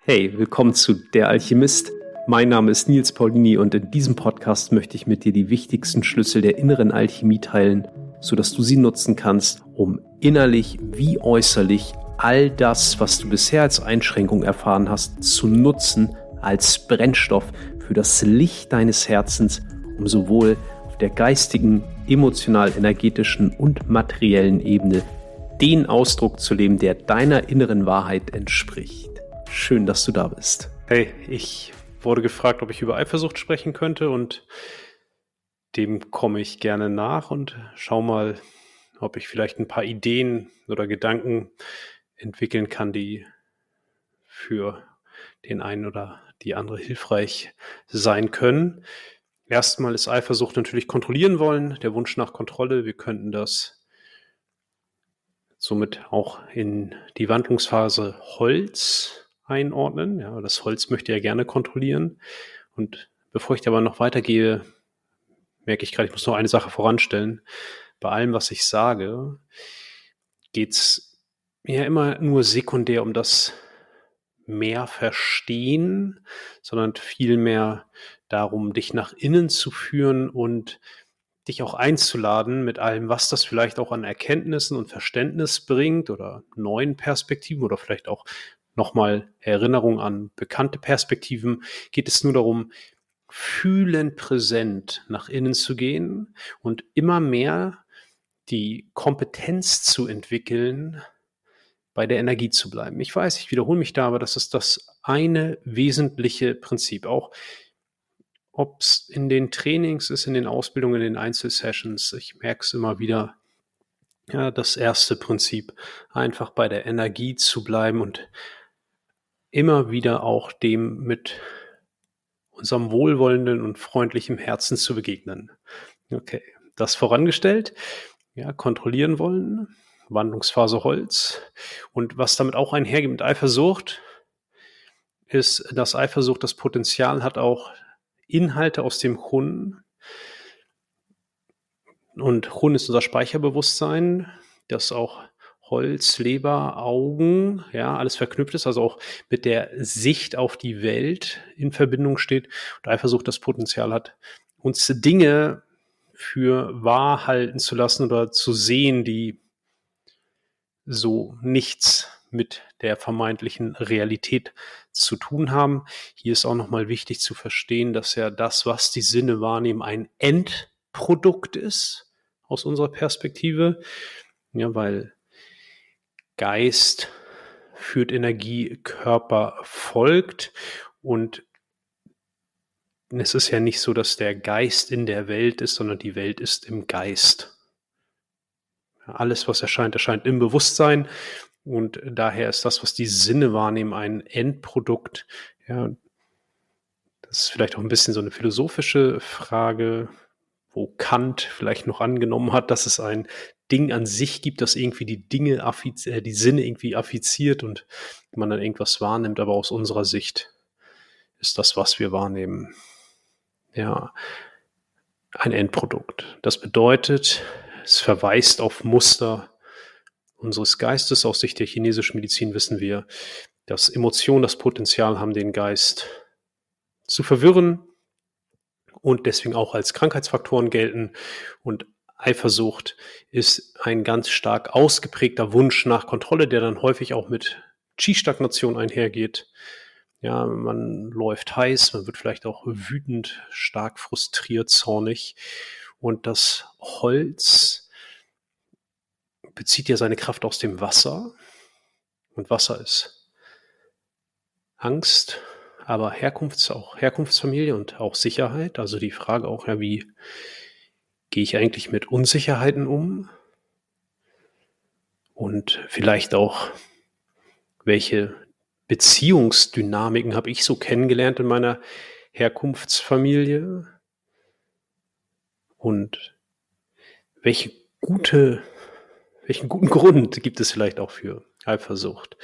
Hey, willkommen zu Der Alchemist. Mein Name ist Nils Paulini und in diesem Podcast möchte ich mit dir die wichtigsten Schlüssel der inneren Alchemie teilen, sodass du sie nutzen kannst, um innerlich wie äußerlich all das, was du bisher als Einschränkung erfahren hast, zu nutzen als Brennstoff für das Licht deines Herzens, um sowohl auf der geistigen, emotional-energetischen und materiellen Ebene den Ausdruck zu leben, der deiner inneren Wahrheit entspricht. Schön, dass du da bist. Hey, ich wurde gefragt, ob ich über Eifersucht sprechen könnte und dem komme ich gerne nach und schau mal, ob ich vielleicht ein paar Ideen oder Gedanken entwickeln kann, die für den einen oder die andere hilfreich sein können. Erstmal ist Eifersucht natürlich kontrollieren wollen, der Wunsch nach Kontrolle. Wir könnten das somit auch in die Wandlungsphase Holz einordnen. Ja, das Holz möchte ja gerne kontrollieren. Und bevor ich aber noch weitergehe, merke ich gerade, ich muss noch eine Sache voranstellen. Bei allem, was ich sage, geht es ja immer nur sekundär um das mehr Verstehen, sondern vielmehr darum, dich nach innen zu führen und dich auch einzuladen mit allem, was das vielleicht auch an Erkenntnissen und Verständnis bringt oder neuen Perspektiven oder vielleicht auch nochmal Erinnerung an bekannte Perspektiven, geht es nur darum, fühlend präsent nach innen zu gehen und immer mehr die Kompetenz zu entwickeln, bei der Energie zu bleiben. Ich weiß, ich wiederhole mich da, aber das ist das eine wesentliche Prinzip. Auch ob es in den Trainings ist, in den Ausbildungen, in den Einzelsessions, ich merke es immer wieder, ja, das erste Prinzip, einfach bei der Energie zu bleiben und immer wieder auch dem mit unserem wohlwollenden und freundlichen Herzen zu begegnen. Okay, das vorangestellt, ja, kontrollieren wollen, Wandlungsphase Holz. Und was damit auch einhergeht mit Eifersucht, ist, dass Eifersucht das Potenzial hat, auch Inhalte aus dem Hun. Und Hun ist unser Speicherbewusstsein, das auch Holz, Leber, Augen, ja, alles verknüpft ist, also auch mit der Sicht auf die Welt in Verbindung steht und Eifersucht das Potenzial hat, uns Dinge für wahr halten zu lassen oder zu sehen, die so nichts mit der vermeintlichen Realität zu tun haben. Hier ist auch nochmal wichtig zu verstehen, dass ja das, was die Sinne wahrnehmen, ein Endprodukt ist aus unserer Perspektive, ja, weil Geist führt Energie, Körper folgt und es ist ja nicht so, dass der Geist in der Welt ist, sondern die Welt ist im Geist. Alles, was erscheint, erscheint im Bewusstsein und daher ist das, was die Sinne wahrnehmen, ein Endprodukt. Ja, das ist vielleicht auch ein bisschen so eine philosophische Frage, wo Kant vielleicht noch angenommen hat, dass es ein Ding an sich gibt, das irgendwie die Sinne irgendwie affiziert und man dann irgendwas wahrnimmt, aber aus unserer Sicht ist das, was wir wahrnehmen, ja, ein Endprodukt. Das bedeutet, es verweist auf Muster unseres Geistes. Aus Sicht der chinesischen Medizin wissen wir, dass Emotionen das Potenzial haben, den Geist zu verwirren und deswegen auch als Krankheitsfaktoren gelten. Und Eifersucht ist ein ganz stark ausgeprägter Wunsch nach Kontrolle, der dann häufig auch mit Qi-Stagnation einhergeht. Ja, man läuft heiß, man wird vielleicht auch wütend, stark frustriert, zornig. Und das Holz bezieht ja seine Kraft aus dem Wasser. Und Wasser ist Angst, aber Herkunftsfamilie und auch Sicherheit. Also die Frage auch, ja, wie gehe ich eigentlich mit Unsicherheiten um? Und vielleicht auch, welche Beziehungsdynamiken habe ich so kennengelernt in meiner Herkunftsfamilie? Und welchen guten Grund gibt es vielleicht auch für Eifersucht?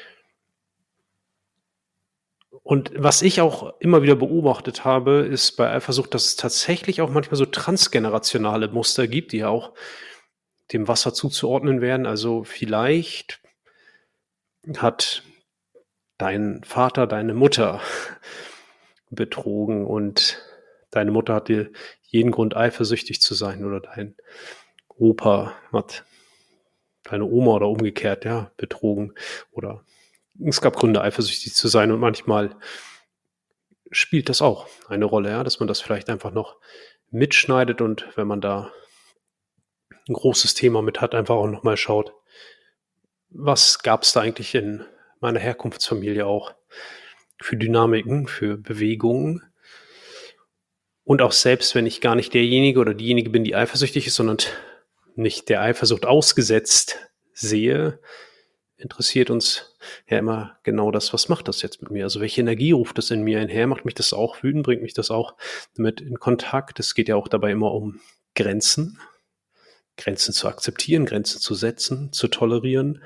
Und was ich auch immer wieder beobachtet habe, ist bei Eifersucht, dass es tatsächlich auch manchmal so transgenerationale Muster gibt, die ja auch dem Wasser zuzuordnen wären. Also vielleicht hat deinen Vater, deine Mutter betrogen und deine Mutter hat dir jeden Grund, eifersüchtig zu sein oder dein Opa hat deine Oma oder umgekehrt, ja, betrogen oder es gab Gründe, eifersüchtig zu sein und manchmal spielt das auch eine Rolle, ja, dass man das vielleicht einfach noch mitschneidet und wenn man da ein großes Thema mit hat, einfach auch noch mal schaut, was gab's da eigentlich in meiner Herkunftsfamilie auch für Dynamiken, für Bewegungen? Und auch selbst, wenn ich gar nicht derjenige oder diejenige bin, die eifersüchtig ist, sondern nicht der Eifersucht ausgesetzt sehe, interessiert uns ja immer genau das, was macht das jetzt mit mir? Also welche Energie ruft das in mir einher? Macht mich das auch wütend? Bringt mich das auch damit in Kontakt? Es geht ja auch dabei immer um Grenzen. Grenzen zu akzeptieren, Grenzen zu setzen, zu tolerieren.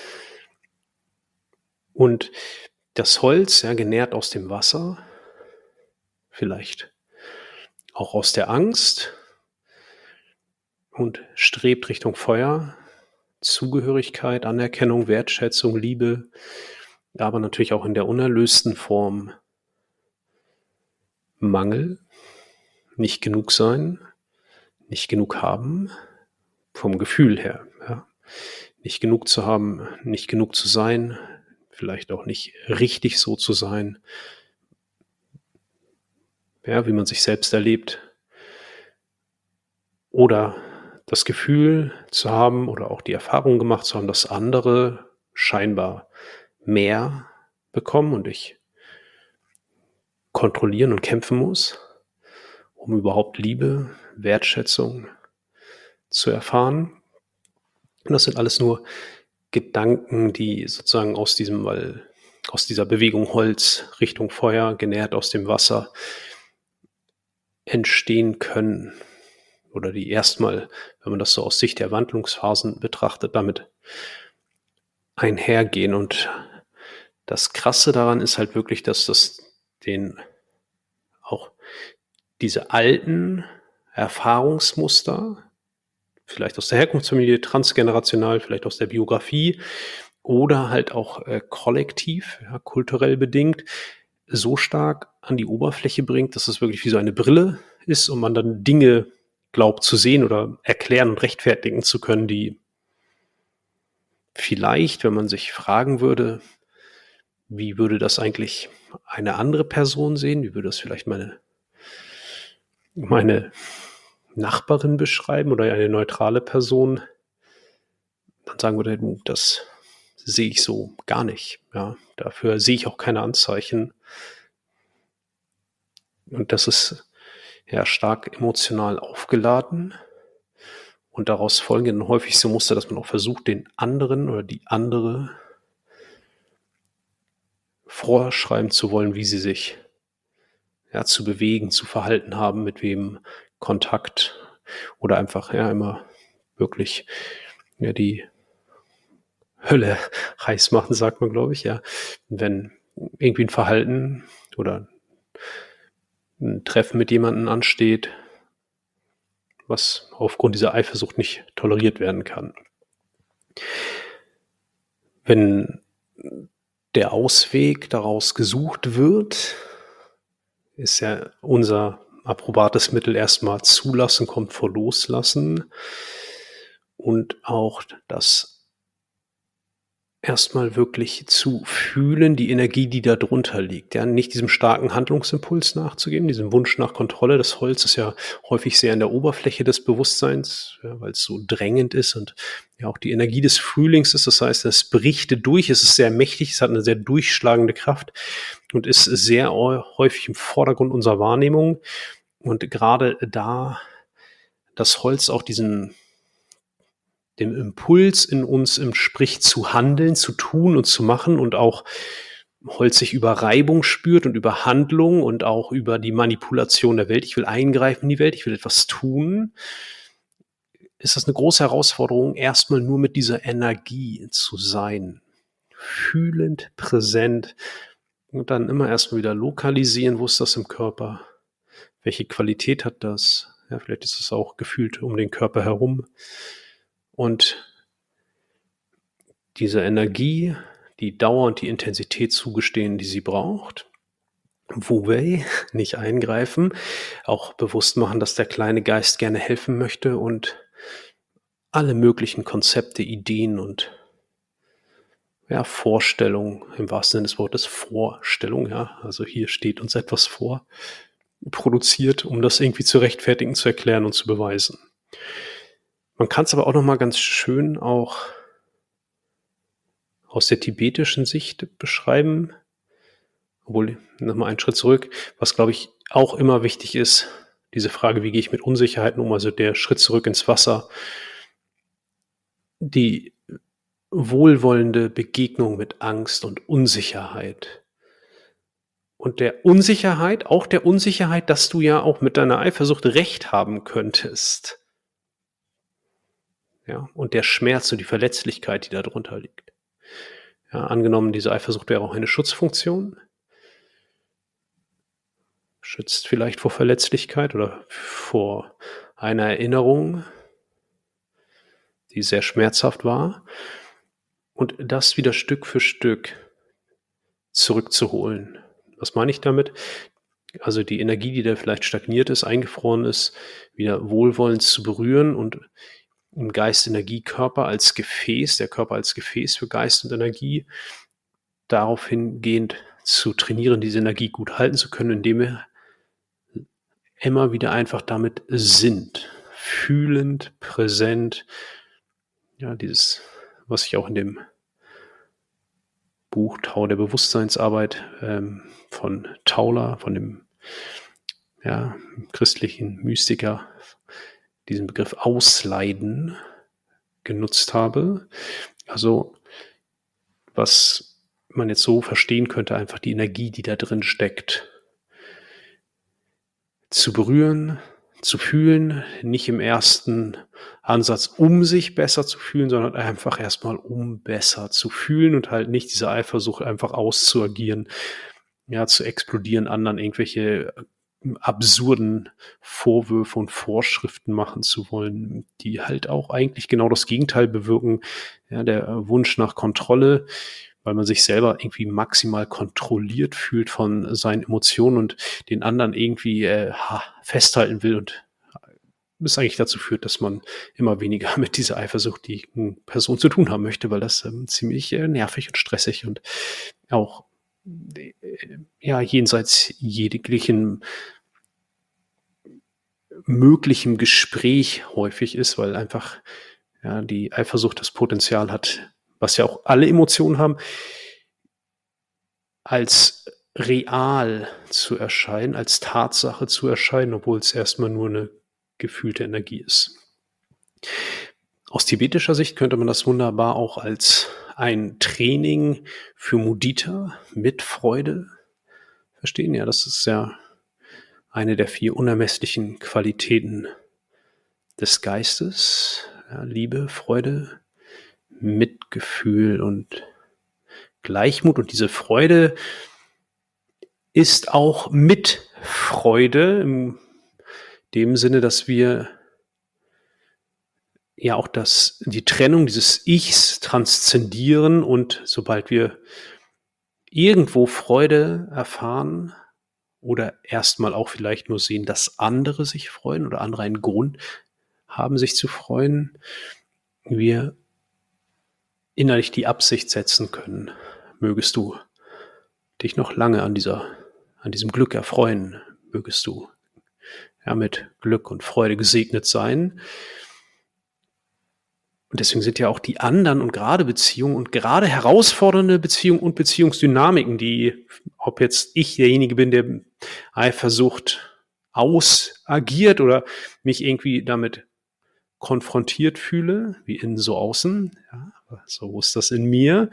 Und das Holz, ja, genährt aus dem Wasser, vielleicht auch aus der Angst und strebt Richtung Feuer, Zugehörigkeit, Anerkennung, Wertschätzung, Liebe, aber natürlich auch in der unerlösten Form Mangel, nicht genug sein, nicht genug haben, vom Gefühl her, ja. Nicht genug zu haben, nicht genug zu sein, vielleicht auch nicht richtig so zu sein, ja, wie man sich selbst erlebt. Oder das Gefühl zu haben oder auch die Erfahrung gemacht zu haben, dass andere scheinbar mehr bekommen und ich kontrollieren und kämpfen muss, um überhaupt Liebe, Wertschätzung zu erfahren. Und das sind alles nur Gedanken, die sozusagen aus dieser Bewegung Holz Richtung Feuer, genährt aus dem Wasser, entstehen können oder die erstmal, wenn man das so aus Sicht der Wandlungsphasen betrachtet, damit einhergehen. Und das Krasse daran ist halt wirklich, dass das auch diese alten Erfahrungsmuster, vielleicht aus der Herkunftsfamilie, transgenerational, vielleicht aus der Biografie oder halt auch kollektiv, ja, kulturell bedingt, so stark an die Oberfläche bringt, dass es wirklich wie so eine Brille ist und man dann Dinge glaubt zu sehen oder erklären und rechtfertigen zu können, die vielleicht, wenn man sich fragen würde, wie würde das eigentlich eine andere Person sehen? Wie würde das vielleicht meine Nachbarin beschreiben oder eine neutrale Person? Dann sagen würde, du, das sehe ich so gar nicht. Ja, dafür sehe ich auch keine Anzeichen. Und das ist ja stark emotional aufgeladen. Und daraus folgen dann häufig so Muster, dass man auch versucht, den anderen oder die andere vorschreiben zu wollen, wie sie sich ja, zu bewegen, zu verhalten haben, mit wem Kontakt oder einfach ja immer wirklich ja, die Hölle heiß machen, sagt man, glaube ich, ja. Wenn irgendwie ein Verhalten oder ein Treffen mit jemandem ansteht, was aufgrund dieser Eifersucht nicht toleriert werden kann. Wenn der Ausweg daraus gesucht wird, ist ja unser approbates Mittel erstmal zulassen, kommt vor loslassen und auch das erstmal wirklich zu fühlen, die Energie, die da drunter liegt, ja, nicht diesem starken Handlungsimpuls nachzugeben, diesem Wunsch nach Kontrolle. Das Holz ist ja häufig sehr an der Oberfläche des Bewusstseins, ja, weil es so drängend ist und ja auch die Energie des Frühlings ist. Das heißt, es bricht durch, es ist sehr mächtig, es hat eine sehr durchschlagende Kraft und ist sehr häufig im Vordergrund unserer Wahrnehmung. Und gerade da das Holz auch dem Impuls in uns entspricht, zu handeln, zu tun und zu machen und auch Holz sich über Reibung spürt und über Handlung und auch über die Manipulation der Welt. Ich will eingreifen in die Welt, ich will etwas tun. Ist das eine große Herausforderung, erstmal nur mit dieser Energie zu sein. Fühlend, präsent und dann immer erstmal wieder lokalisieren, wo ist das im Körper? Welche Qualität hat das? Ja, vielleicht ist es auch gefühlt um den Körper herum. Und diese Energie, die Dauer und die Intensität zugestehen, die sie braucht. Wu-Wei, nicht eingreifen, auch bewusst machen, dass der kleine Geist gerne helfen möchte und alle möglichen Konzepte, Ideen und ja, Vorstellungen, im wahrsten Sinne des Wortes Vorstellung, ja, also hier steht uns etwas vor, produziert, um das irgendwie zu rechtfertigen, zu erklären und zu beweisen. Man kann es aber auch noch mal ganz schön auch aus der tibetischen Sicht beschreiben, obwohl, noch mal einen Schritt zurück, was, glaube ich, auch immer wichtig ist, diese Frage: „Wie gehe ich mit Unsicherheiten um?“ Also, der Schritt zurück ins Wasser. Die wohlwollende Begegnung mit Angst und Unsicherheit. Und der Unsicherheit auch der Unsicherheit, dass du ja auch mit deiner Eifersucht recht haben könntest. Ja, und der Schmerz und die Verletzlichkeit, die da drunter liegt. Ja, angenommen, diese Eifersucht wäre auch eine Schutzfunktion. Schützt vielleicht vor Verletzlichkeit oder vor einer Erinnerung, die sehr schmerzhaft war. Und das wieder Stück für Stück zurückzuholen. Was meine ich damit? Also die Energie, die da vielleicht stagniert ist, eingefroren ist, wieder wohlwollend zu berühren und im Geist, Energie, Körper als Gefäß, der Körper als Gefäß für Geist und Energie, darauf hingehend zu trainieren, diese Energie gut halten zu können, indem wir immer wieder einfach damit sind, fühlend, präsent. Ja, dieses, was ich auch in dem Buch Tau der Bewusstseinsarbeit von Tauler, von dem ja, christlichen Mystiker, diesen Begriff Ausleiden genutzt habe. Also was man jetzt so verstehen könnte, einfach die Energie, die da drin steckt, zu berühren, zu fühlen, nicht im ersten Ansatz, um sich besser zu fühlen, sondern einfach erstmal, um besser zu fühlen und halt nicht diese Eifersucht einfach auszuagieren, ja, zu explodieren, anderen irgendwelche absurden Vorwürfe und Vorschriften machen zu wollen, die halt auch eigentlich genau das Gegenteil bewirken. Ja, der Wunsch nach Kontrolle, weil man sich selber irgendwie maximal kontrolliert fühlt von seinen Emotionen und den anderen irgendwie festhalten will und das eigentlich dazu führt, dass man immer weniger mit dieser eifersuchtigen Person zu tun haben möchte, weil das ziemlich nervig und stressig und auch ja, jenseits jeglichen möglichem Gespräch häufig ist, weil einfach ja, die Eifersucht das Potenzial hat, was ja auch alle Emotionen haben, als real zu erscheinen, als Tatsache zu erscheinen, obwohl es erstmal nur eine gefühlte Energie ist. Aus tibetischer Sicht könnte man das wunderbar auch als ein Training für Mudita mit Freude verstehen. Ja, das ist ja eine der 4 unermesslichen Qualitäten des Geistes. Ja, Liebe, Freude, Mitgefühl und Gleichmut. Und diese Freude ist auch Mitfreude in dem Sinne, dass wir ja auch die Trennung dieses Ichs transzendieren und sobald wir irgendwo Freude erfahren oder erstmal auch vielleicht nur sehen, dass andere sich freuen oder andere einen Grund haben, sich zu freuen, wir innerlich die Absicht setzen können, mögest du dich noch lange an diesem Glück erfreuen, mögest du ja mit Glück und Freude gesegnet sein. Und deswegen sind ja auch die anderen und gerade Beziehungen und gerade herausfordernde Beziehungen und Beziehungsdynamiken, die, ob jetzt ich derjenige bin, der Eifersucht ausagiert oder mich irgendwie damit konfrontiert fühle, wie innen so außen, ja, so ist das in mir,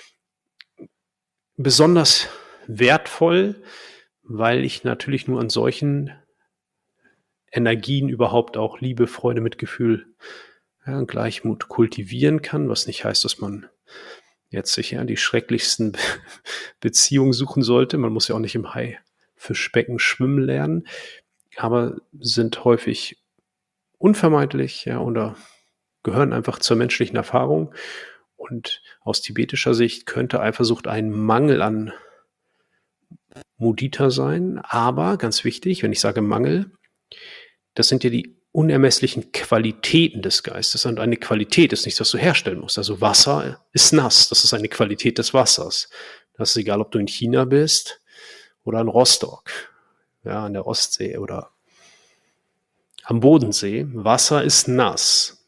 besonders wertvoll, weil ich natürlich nur an solchen Energien überhaupt auch Liebe, Freude, Mitgefühl, ja, Gleichmut kultivieren kann, was nicht heißt, dass man jetzt sich ja die schrecklichsten Beziehungen suchen sollte. Man muss ja auch nicht im Haifischbecken schwimmen lernen, aber sind häufig unvermeidlich, ja, oder gehören einfach zur menschlichen Erfahrung Und aus tibetischer Sicht könnte Eifersucht ein Mangel an Mudita sein, aber ganz wichtig, wenn ich sage Mangel, das sind ja die unermesslichen Qualitäten des Geistes. Und eine Qualität ist nichts, was du herstellen musst. Also Wasser ist nass, das ist eine Qualität des Wassers. Das ist egal, ob du in China bist oder in Rostock, ja, an der Ostsee oder am Bodensee. Wasser ist nass.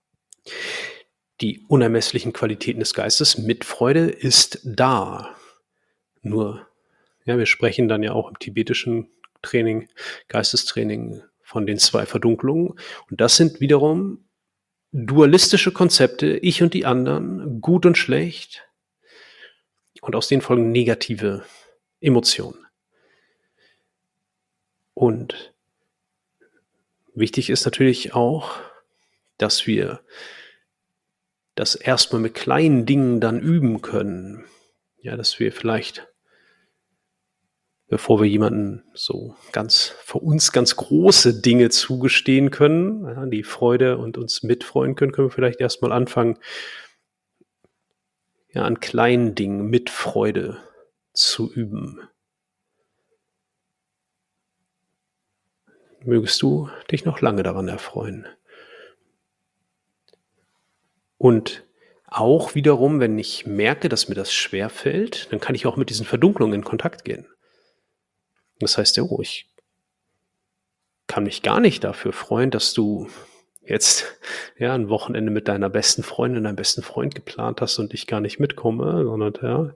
Die unermesslichen Qualitäten des Geistes, Mitfreude ist da. Nur, ja, wir sprechen dann ja auch im tibetischen Training, Geistestraining von den 2 Verdunklungen. Und das sind wiederum dualistische Konzepte, ich und die anderen, gut und schlecht. Und aus denen folgen negative Emotionen. Und wichtig ist natürlich auch, dass wir das erstmal mit kleinen Dingen dann üben können. Ja, dass wir vielleicht, bevor wir jemanden so für uns ganz große Dinge zugestehen können, ja, die Freude und uns mitfreuen können, können wir vielleicht erstmal anfangen, ja, an kleinen Dingen mit Freude zu üben. Mögest du dich noch lange daran erfreuen. Und auch wiederum, wenn ich merke, dass mir das schwerfällt, dann kann ich auch mit diesen Verdunklungen in Kontakt gehen. Das heißt, ja, ich kann mich gar nicht dafür freuen, dass du jetzt ja ein Wochenende mit deiner besten Freundin, deinem besten Freund geplant hast und ich gar nicht mitkomme, sondern ja,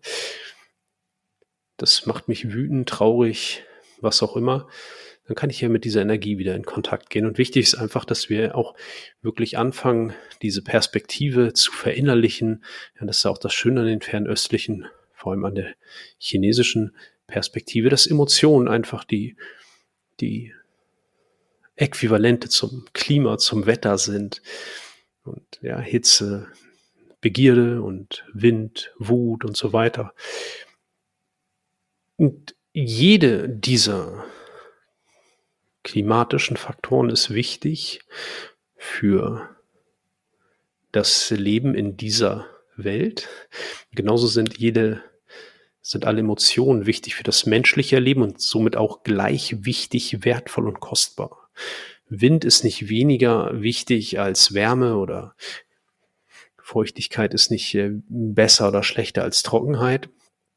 das macht mich wütend, traurig, was auch immer. Dann kann ich ja mit dieser Energie wieder in Kontakt gehen. Und wichtig ist einfach, dass wir auch wirklich anfangen, diese Perspektive zu verinnerlichen. Ja, das ist auch das Schöne an den fernöstlichen, vor allem an der chinesischen Perspektive, dass Emotionen einfach die Äquivalente zum Klima, zum Wetter sind. Und ja, Hitze, Begierde und Wind, Wut und so weiter. Und jede dieser klimatischen Faktoren ist wichtig für das Leben in dieser Welt. Genauso sind alle Emotionen wichtig für das menschliche Leben und somit auch gleich wichtig, wertvoll und kostbar. Wind ist nicht weniger wichtig als Wärme oder Feuchtigkeit ist nicht besser oder schlechter als Trockenheit.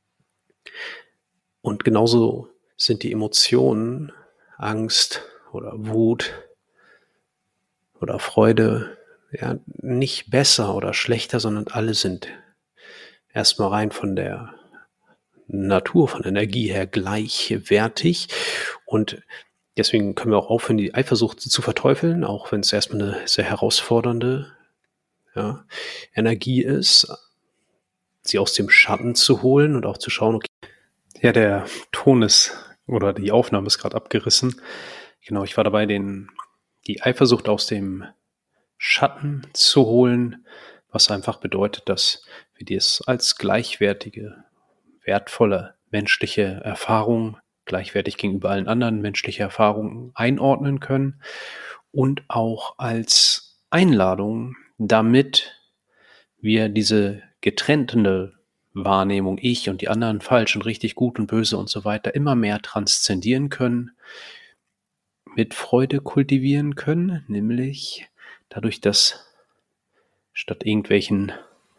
Und genauso sind die Emotionen, Angst oder Wut oder Freude, ja, nicht besser oder schlechter, sondern alle sind erstmal rein von der Natur, von Energie her gleichwertig. Und deswegen können wir auch aufhören, die Eifersucht zu verteufeln, auch wenn es erstmal eine sehr herausfordernde Energie ist, sie aus dem Schatten zu holen und auch zu schauen, okay. Ja, der Ton oder die Aufnahme ist gerade abgerissen. Genau, ich war dabei, die Eifersucht aus dem Schatten zu holen, was einfach bedeutet, dass wir dies als gleichwertige, wertvolle menschliche Erfahrung, gleichwertig gegenüber allen anderen menschlichen Erfahrungen einordnen können und auch als Einladung, damit wir diese getrennte Wahrnehmung, ich und die anderen falsch und richtig, gut und böse und so weiter, immer mehr transzendieren können, mit Freude kultivieren können, nämlich dadurch, dass statt in irgendwelchen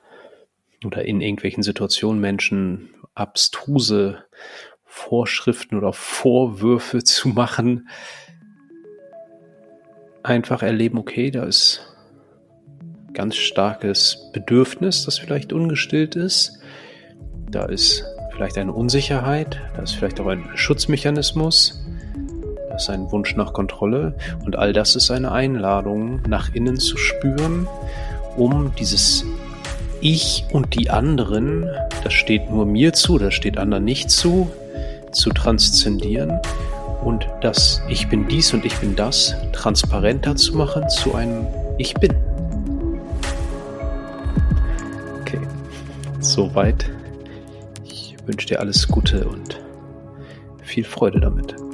Situationen Menschen abstruse Vorschriften oder Vorwürfe zu machen, einfach erleben, okay, da ist ganz starkes Bedürfnis, das vielleicht ungestillt ist. Da ist vielleicht eine Unsicherheit, da ist vielleicht auch ein Schutzmechanismus, da ist ein Wunsch nach Kontrolle und all das ist eine Einladung, nach innen zu spüren, um dieses Ich und die anderen, das steht nur mir zu, das steht anderen nicht zu transzendieren und das Ich bin dies und ich bin das transparenter zu machen zu einem Ich bin. Okay, soweit. Ich wünsche dir alles Gute und viel Freude damit.